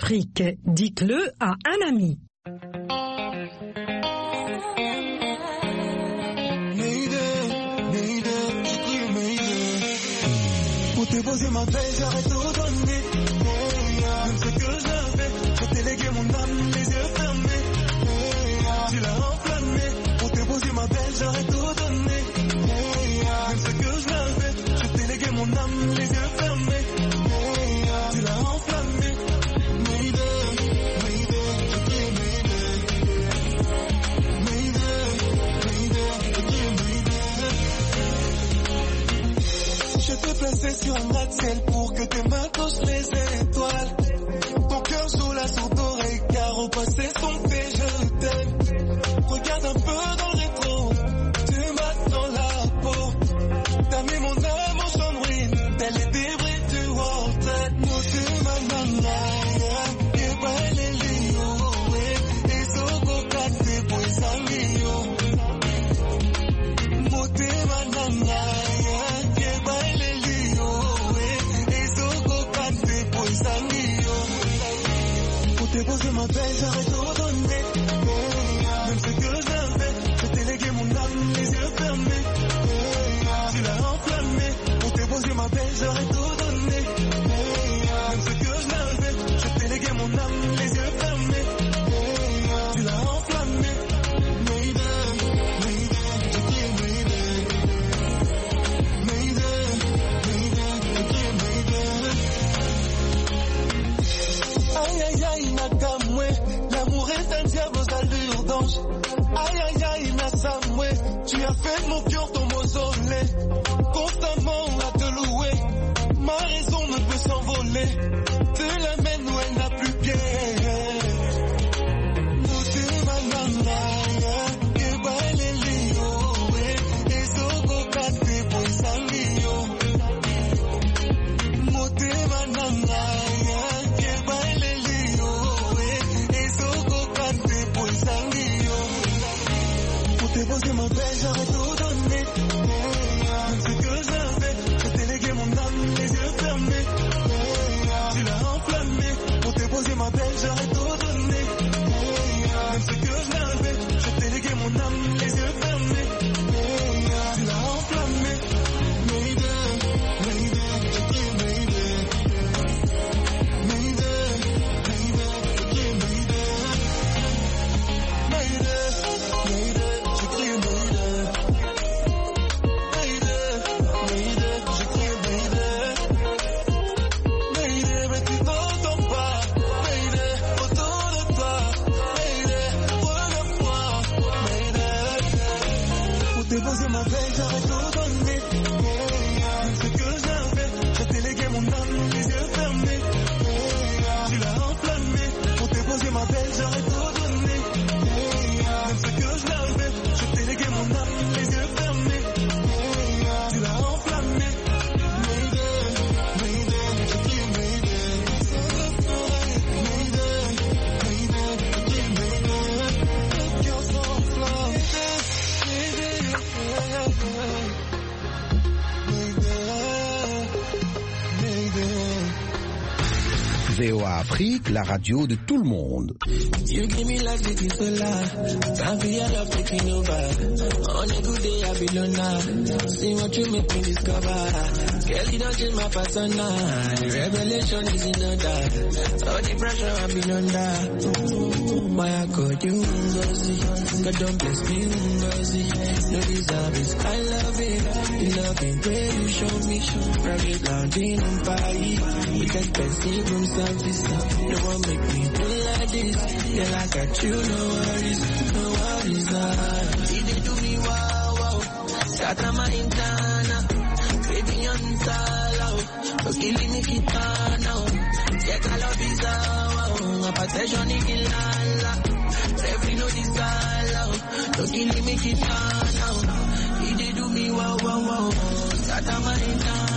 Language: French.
Afrique, dites-le à un ami. Pour te poser ma belle, j'aurais tout donné. Même ce que j'avais, j'ai délégué mon âme, les yeux fermés. Tu l'as enflammé. Pour te poser ma belle, j'aurais tout donné. Même ce que j'avais, j'ai délégué mon âme, les yeux fermés. Tu l'as enflammé. Je t'ai placé sur un gratte-ciel pour que tes mains touchent les étoiles. Ton cœur joue la sourde oreille car au passé son fait je t'aime. Regarde un peu dans le rétro, tu m'as dans la peau. T'as mis mon âme en chambre ruine, tel les débris du World. Moi tu m'as nanaya, que baile lio, et soko kate pues amio. Moi tu m'as nanaya, que baile lio, et soko kate pues amio. Pour te poser ma belle, j'aurais tout donné. Même ce que j'avais, j'ai délégué mon âme, les yeux fermés. Tu l'as enflammé. Pour te poser ma belle, j'aurais tout donné. Même ce que j'avais, j'ai délégué mon âme, les yeux fermés. Tu l'as enflammé. Aïe aïe aïe, Nakamwe, l'amour est un diable aux allures d'ange. Aïe aïe aïe, Nassamwe, tu as fait de mon cœur ton mausolée. Constamment à te louer, ma raison ne peut s'envoler. Tu l'amènes où elle n'a plus pied. Pour te poser ma belle, j'aurais tout donné. Même ce que j'avais, j'ai délégué mon âme, les yeux fermés. Tu l'as enflammé. Pour te poser ma belle, j'aurais tout donné. Même ce que j'avais, j'ai délégué mon âme, les yeux fermés. Tu l'as enflammé. Déposer ma belle, j'aurais tout donné. Même ce que j'avais, j'ai délégué mon âme, les yeux fermés. Tu l'as enflammé. Pour déposer ma belle, j'aurais tout donné. Même ce que j'avais, j'ai délégué mon âme, les yeux fermés. Tu l'as enflammé. VOA Afrique, la radio de tout le monde. You give me life, it is so loud. Time for your love taking over. On a good day, I be loner. See what you make me discover. Girl, you don't change my persona. Revelation is in the dark. All the pressure I be under. Why I called you Ngozi? God don't bless me Ngozi. No deserve it. I love it. You love it. Where you show me. Private lounge in Paris. With expensive room service. No one make me do like this. Girl, I got you. No worries. No worries. He did do me wow wow. Scatter my internal. Baby on sala. But killing me kitana. Check all of his wow. Attention in Kilala. Every no desire. But killing me kitana. He did do me wow wow wow. Scatter my internal.